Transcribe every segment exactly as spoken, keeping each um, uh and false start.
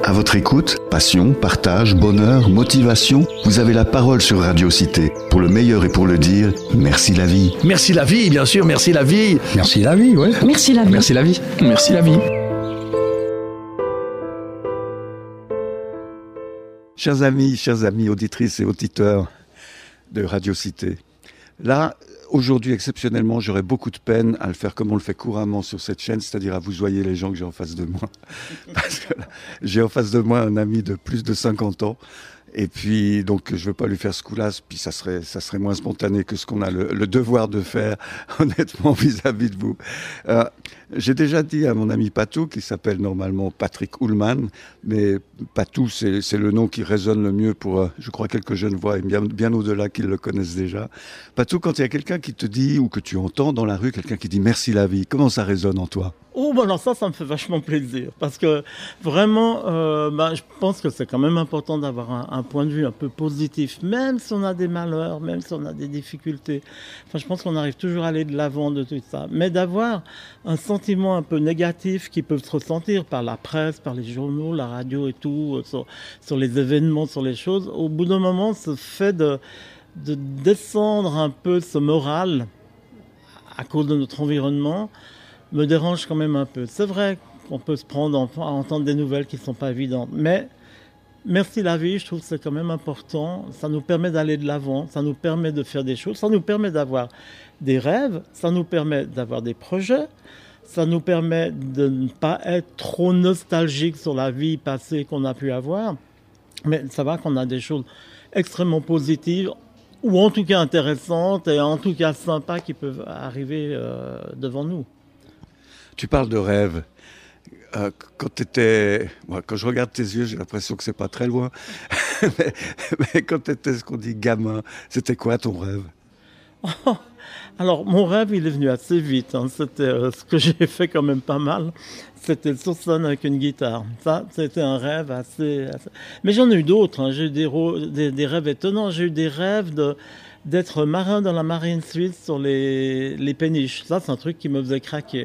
À votre écoute, passion, partage, bonheur, motivation, vous avez la parole sur Radio Cité. Pour le meilleur et pour le dire, merci la vie. Merci la vie, bien sûr, merci la vie. Merci la vie, ouais. Merci la vie. Merci la vie. Merci la vie. Chers amis, chers amis, auditrices et auditeurs de Radio Cité, là, aujourd'hui, exceptionnellement, j'aurais beaucoup de peine à le faire comme on le fait couramment sur cette chaîne, c'est-à-dire à vous voyez les gens que j'ai en face de moi. Parce que là, j'ai en face de moi un ami de plus de cinquante ans. Et puis, donc, je ne veux pas lui faire ce coup-là, puis ça serait, ça serait moins spontané que ce qu'on a le, le devoir de faire, honnêtement, vis-à-vis de vous. Euh, j'ai déjà dit à mon ami Patou, qui s'appelle normalement Patrick Ullmann, mais Patou, c'est, c'est le nom qui résonne le mieux pour, euh, je crois, quelques jeunes voix, et bien, bien au-delà qu'ils le connaissent déjà. Patou, quand il y a quelqu'un qui te dit, ou que tu entends dans la rue, quelqu'un qui dit « merci la vie », comment ça résonne en toi ? Oh, ben alors ça, ça me fait vachement plaisir. Parce que vraiment, euh, ben, je pense que c'est quand même important d'avoir un, un point de vue un peu positif, même si on a des malheurs, même si on a des difficultés. Enfin, je pense qu'on arrive toujours à aller de l'avant de tout ça. Mais d'avoir un sentiment un peu négatif qui peut se ressentir par la presse, par les journaux, la radio et tout, sur, sur les événements, sur les choses, au bout d'un moment, ce fait de, de descendre un peu ce moral à cause de notre environnement, me dérange quand même un peu. C'est vrai qu'on peut se prendre à entendre des nouvelles qui ne sont pas évidentes, mais merci la vie, je trouve que c'est quand même important. Ça nous permet d'aller de l'avant, ça nous permet de faire des choses, ça nous permet d'avoir des rêves, ça nous permet d'avoir des projets, ça nous permet de ne pas être trop nostalgique sur la vie passée qu'on a pu avoir, mais ça va qu'on a des choses extrêmement positives, ou en tout cas intéressantes, et en tout cas sympas qui peuvent arriver euh, devant nous. Tu parles de rêve. Euh, quand t'étais, moi, quand je regarde tes yeux, j'ai l'impression que c'est pas très loin. mais, mais quand t'étais ce qu'on dit gamin, c'était quoi ton rêve ? Oh, alors mon rêve, il est venu assez vite. Hein. C'était euh, ce que j'ai fait quand même pas mal. C'était sur scène avec une guitare. Ça, c'était un rêve assez. assez... Mais j'en ai eu d'autres. Hein. J'ai eu des, ro... des, des rêves étonnants. J'ai eu des rêves de d'être marin dans la marine suisse sur les les péniches. Ça, c'est un truc qui me faisait craquer.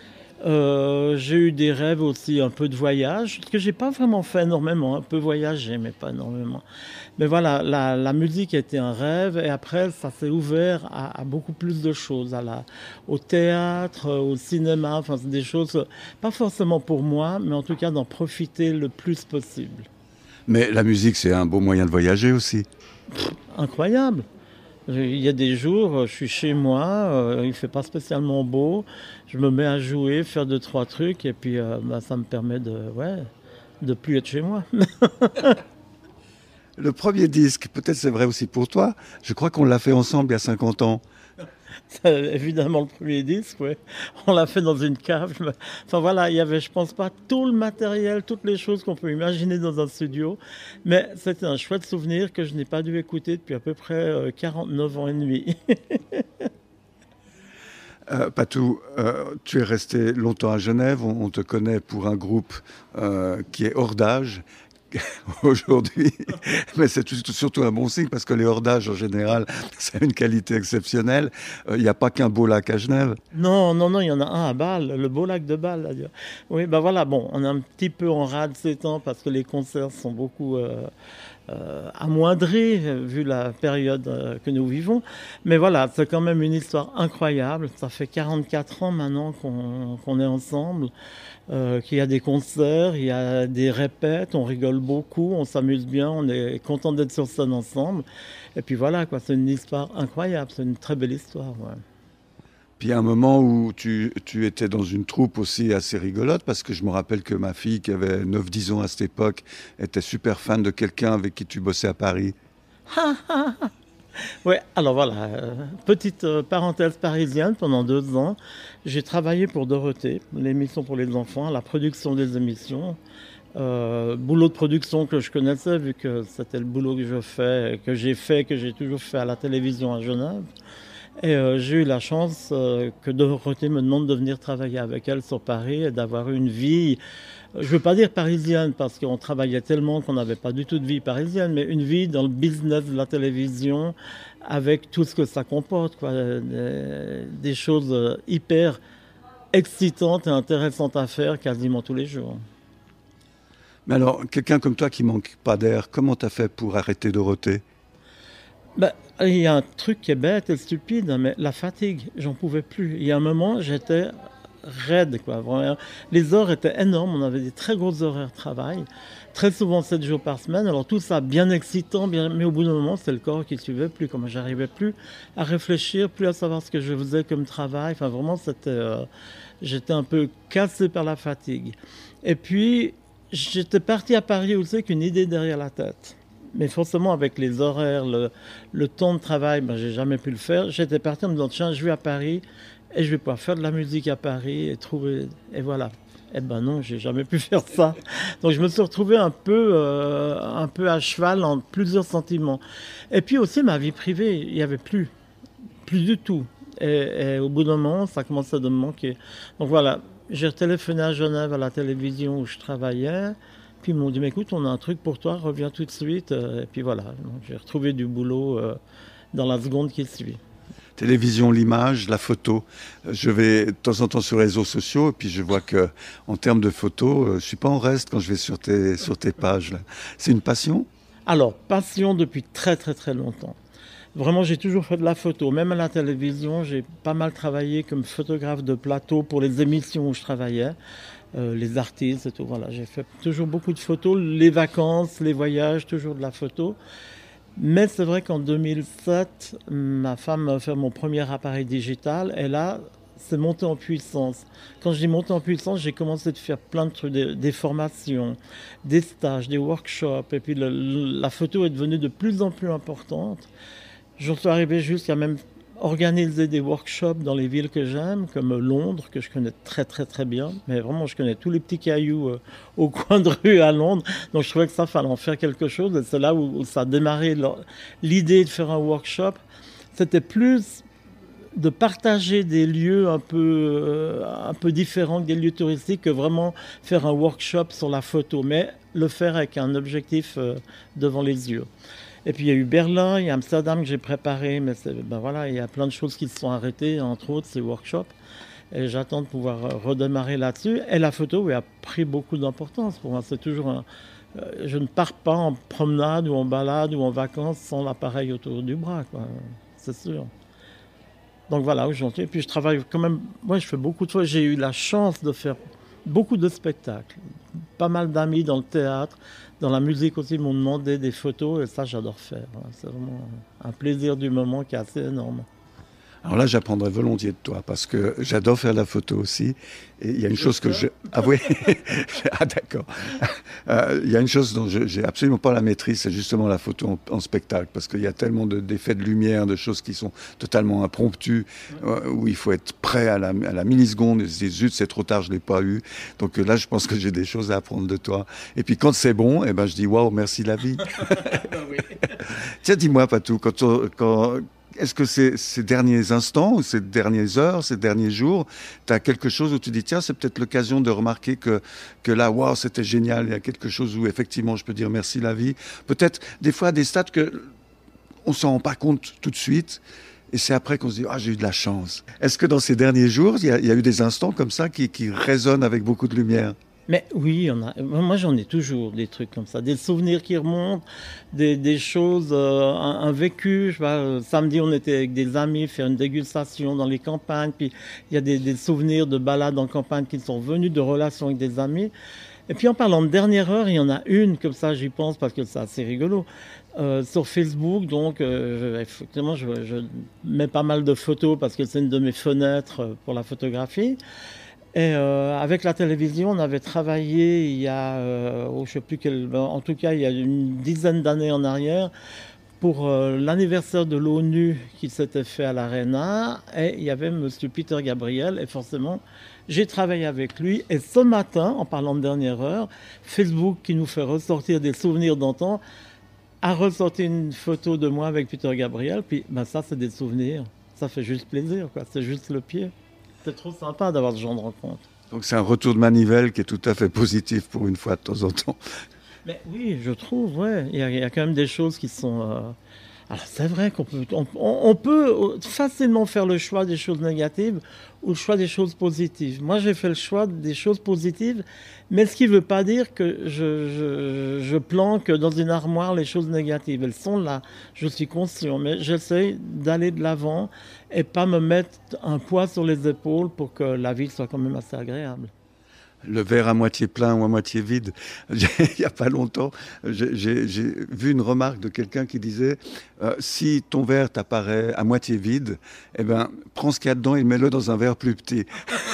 Euh, j'ai eu des rêves aussi, un peu de voyage, que j'ai pas vraiment fait énormément, un peu voyagé, mais pas énormément. Mais voilà, la, la musique était un rêve, et après, ça s'est ouvert à, à beaucoup plus de choses, à la, au théâtre, au cinéma, enfin, c'est des choses, pas forcément pour moi, mais en tout cas d'en profiter le plus possible. Mais la musique, c'est un beau moyen de voyager aussi. Pff, incroyable. Il y a des jours, je suis chez moi, euh, il ne fait pas spécialement beau, je me mets à jouer, faire deux, trois trucs, et puis euh, bah, ça me permet de ouais, de plus être chez moi. Le premier disque, peut-être c'est vrai aussi pour toi, je crois qu'on l'a fait ensemble il y a cinquante ans. C'est évidemment le premier disque, ouais. On l'a fait dans une cave. Enfin voilà, il y avait, je pense pas, tout le matériel, toutes les choses qu'on peut imaginer dans un studio. Mais c'était un chouette souvenir que je n'ai pas dû écouter depuis à peu près quarante-neuf ans et demi. euh, Patou, euh, tu es resté longtemps à Genève. On, on te connaît pour un groupe euh, qui est hors d'âge. Aujourd'hui, mais c'est surtout un bon signe parce que les hors d'âge en général, c'est une qualité exceptionnelle. Il euh, n'y a pas qu'un beau lac à Genève. Non, non, non, il y en a un à Bâle, le beau lac de Bâle. Là. Oui, ben voilà, bon, on est un petit peu en rade ces temps parce que les concerts sont beaucoup euh, euh, amoindris vu la période euh, que nous vivons. Mais voilà, c'est quand même une histoire incroyable. Ça fait quarante-quatre ans maintenant qu'on, qu'on est ensemble. Euh, qu'il y a des concerts, il y a des répètes, on rigole beaucoup, on s'amuse bien, on est content d'être sur scène ensemble. Et puis voilà, quoi, c'est une histoire incroyable, c'est une très belle histoire. Ouais. Puis il y a un moment où tu, tu étais dans une troupe aussi assez rigolote, parce que je me rappelle que ma fille, qui avait neuf dix ans à cette époque, était super fan de quelqu'un avec qui tu bossais à Paris. Oui, alors voilà, euh, petite euh, parenthèse parisienne, pendant deux ans, j'ai travaillé pour Dorothée, l'émission pour les enfants, la production des émissions. Euh, boulot de production que je connaissais, vu que c'était le boulot que je fais, que j'ai fait, que j'ai toujours fait à la télévision à Genève. Et euh, j'ai eu la chance euh, que Dorothée me demande de venir travailler avec elle sur Paris et d'avoir une vie, je ne veux pas dire parisienne parce qu'on travaillait tellement qu'on n'avait pas du tout de vie parisienne, mais une vie dans le business de la télévision avec tout ce que ça comporte, quoi, des, des choses hyper excitantes et intéressantes à faire quasiment tous les jours. Mais alors, quelqu'un comme toi qui manque pas d'air, comment t'as fait pour arrêter Dorothée? Ben, il y a un truc qui est bête et stupide, hein, mais la fatigue, j'en pouvais plus. Il y a un moment, j'étais raide, quoi. Vraiment. Les heures étaient énormes, on avait des très grosses horaires de travail, très souvent sept jours par semaine. Alors tout ça, bien excitant, bien... mais au bout d'un moment, c'est le corps qui ne suivait plus. Comme j'arrivais plus à réfléchir, plus à savoir ce que je faisais comme travail. Enfin, vraiment, c'était, euh... j'étais un peu cassé par la fatigue. Et puis, j'étais parti à Paris aussi avec une idée derrière la tête. Mais forcément, avec les horaires, le, le temps de travail, ben, j'ai jamais pu le faire. J'étais parti en me disant, tiens, je vais à Paris et je vais pouvoir faire de la musique à Paris et trouver... Et voilà. Eh ben non, j'ai jamais pu faire ça. Donc je me suis retrouvé un peu, euh, un peu à cheval entre plusieurs sentiments. Et puis aussi, ma vie privée, il n'y avait plus. Plus du tout. Et, et au bout d'un moment, ça commençait de me manquer. Donc voilà, j'ai téléphoné à Genève, à la télévision où je travaillais. Puis ils m'ont dit, mais écoute, on a un truc pour toi, reviens tout de suite. Et puis voilà, donc, j'ai retrouvé du boulot euh, dans la seconde qui suit. Télévision, l'image, la photo. Je vais de temps en temps sur les réseaux sociaux et puis je vois que en termes de photos, je suis pas en reste quand je vais sur tes, sur tes pages. Là. C'est une passion? Alors, passion depuis très très très longtemps. Vraiment, j'ai toujours fait de la photo. Même à la télévision, j'ai pas mal travaillé comme photographe de plateau pour les émissions où je travaillais. Euh, les artistes et tout, voilà. J'ai fait toujours beaucoup de photos, les vacances, les voyages, toujours de la photo. Mais c'est vrai qu'en deux mille sept, ma femme m'a offert mon premier appareil digital et là, c'est monté en puissance. Quand je dis monté en puissance, j'ai commencé à faire plein de trucs, des, des formations, des stages, des workshops et puis le, la photo est devenue de plus en plus importante. J'en suis arrivé jusqu'à même organiser des workshops dans les villes que j'aime, comme Londres, que je connais très très très bien. Mais vraiment, je connais tous les petits cailloux euh, au coin de rue à Londres. Donc je trouvais que ça, fallait en faire quelque chose. Et c'est là où, où ça a démarré l'idée de faire un workshop. C'était plus de partager des lieux un peu, euh, un peu différents que des lieux touristiques que vraiment faire un workshop sur la photo. Mais le faire avec un objectif euh, devant les yeux. Et puis il y a eu Berlin, il y a Amsterdam que j'ai préparé, mais ben voilà, il y a plein de choses qui se sont arrêtées, entre autres ces workshops. Et j'attends de pouvoir redémarrer là-dessus. Et la photo, oui, a pris beaucoup d'importance pour moi. C'est toujours un... Je ne pars pas en promenade ou en balade ou en vacances sans l'appareil autour du bras, quoi. C'est sûr. Donc voilà, aujourd'hui. Et puis je travaille quand même... Moi, je fais beaucoup de fois. J'ai eu la chance de faire beaucoup de spectacles. Pas mal d'amis dans le théâtre. Dans la musique aussi, ils m'ont demandé des photos et ça, j'adore faire. C'est vraiment un plaisir du moment qui est assez énorme. Alors là, j'apprendrai volontiers de toi parce que j'adore faire la photo aussi. Et il y a une je chose que je... Ah oui. Ah d'accord. Euh, il y a une chose dont je j'ai absolument pas la maîtrise, c'est justement la photo en, en spectacle parce qu'il y a tellement de, d'effets de lumière, de choses qui sont totalement impromptues, euh, où il faut être prêt à la, à la milliseconde. Et c'est zut, c'est trop tard, je l'ai pas eu. Donc là, je pense que j'ai des choses à apprendre de toi. Et puis quand c'est bon, eh ben je dis waouh, merci la vie. Oui. Tiens, dis-moi Patou, quand on, quand est-ce que ces, ces derniers instants, ou ces dernières heures, ces derniers jours, tu as quelque chose où tu dis, tiens, c'est peut-être l'occasion de remarquer que, que là, waouh, c'était génial, il y a quelque chose où effectivement je peux dire merci la vie. Peut-être des fois des stades que on ne s'en rend pas compte tout de suite, et c'est après qu'on se dit, ah, j'ai eu de la chance. Est-ce que dans ces derniers jours, il y a, il y a eu des instants comme ça qui, qui résonnent avec beaucoup de lumière? Mais oui, on a, moi j'en ai toujours des trucs comme ça, des souvenirs qui remontent, des, des choses, euh, un, un vécu. Je sais pas, euh, samedi on était avec des amis faire une dégustation dans les campagnes, puis il y a des, des souvenirs de balades en campagne qui sont venus, de relations avec des amis. Et puis en parlant de dernière heure, il y en a une, comme ça j'y pense parce que c'est assez rigolo, euh, sur Facebook, donc euh, je, effectivement je, je mets pas mal de photos parce que c'est une de mes fenêtres pour la photographie. Et euh, avec la télévision, on avait travaillé il y a, euh, oh, je sais plus quel, en tout cas il y a une dizaine d'années en arrière, pour euh, l'anniversaire de l'ONU qui s'était fait à l'Arena, et il y avait Monsieur Peter Gabriel, et forcément, j'ai travaillé avec lui. Et ce matin, en parlant de dernière heure, Facebook, qui nous fait ressortir des souvenirs d'antan, a ressorti une photo de moi avec Peter Gabriel, puis ben, ça, c'est des souvenirs. Ça fait juste plaisir, quoi. C'est juste le pied. C'est trop sympa d'avoir ce genre de rencontre. Donc c'est un retour de manivelle qui est tout à fait positif pour une fois de temps en temps. Mais oui, je trouve, ouais. Il y a, il y a quand même des choses qui sont... Euh... Alors c'est vrai qu'on peut, on, on peut facilement faire le choix des choses négatives ou le choix des choses positives. Moi, j'ai fait le choix des choses positives, mais ce qui ne veut pas dire que je, je, je planque dans une armoire les choses négatives. Elles sont là, je suis conscient, mais j'essaie d'aller de l'avant et pas me mettre un poids sur les épaules pour que la vie soit quand même assez agréable. Le verre à moitié plein ou à moitié vide. Il n'y a pas longtemps, j'ai, j'ai, j'ai vu une remarque de quelqu'un qui disait euh, si ton verre t'apparaît à moitié vide, eh ben, prends ce qu'il y a dedans et mets-le dans un verre plus petit.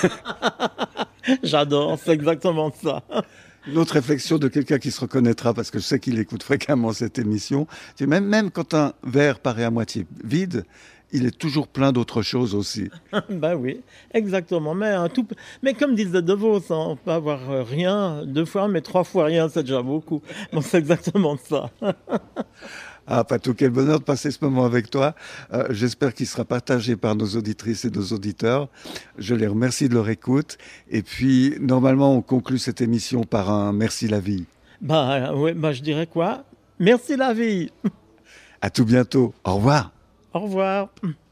J'adore, c'est exactement ça. Une autre réflexion de quelqu'un qui se reconnaîtra, parce que je sais qu'il écoute fréquemment cette émission, c'est même, même quand un verre paraît à moitié vide, il est toujours plein d'autres choses aussi. Ben oui, exactement. Mais, un tout... mais comme disait De Vos, hein, on peut avoir rien deux fois, mais trois fois rien, c'est déjà beaucoup. Bon, c'est exactement ça. Ah, Patou, quel bonheur de passer ce moment avec toi. Euh, j'espère qu'il sera partagé par nos auditrices et nos auditeurs. Je les remercie de leur écoute. Et puis, normalement, on conclut cette émission par un « Merci la vie ». Ben oui, ben, je dirais quoi ? Merci la vie. À tout bientôt. Au revoir. Au revoir.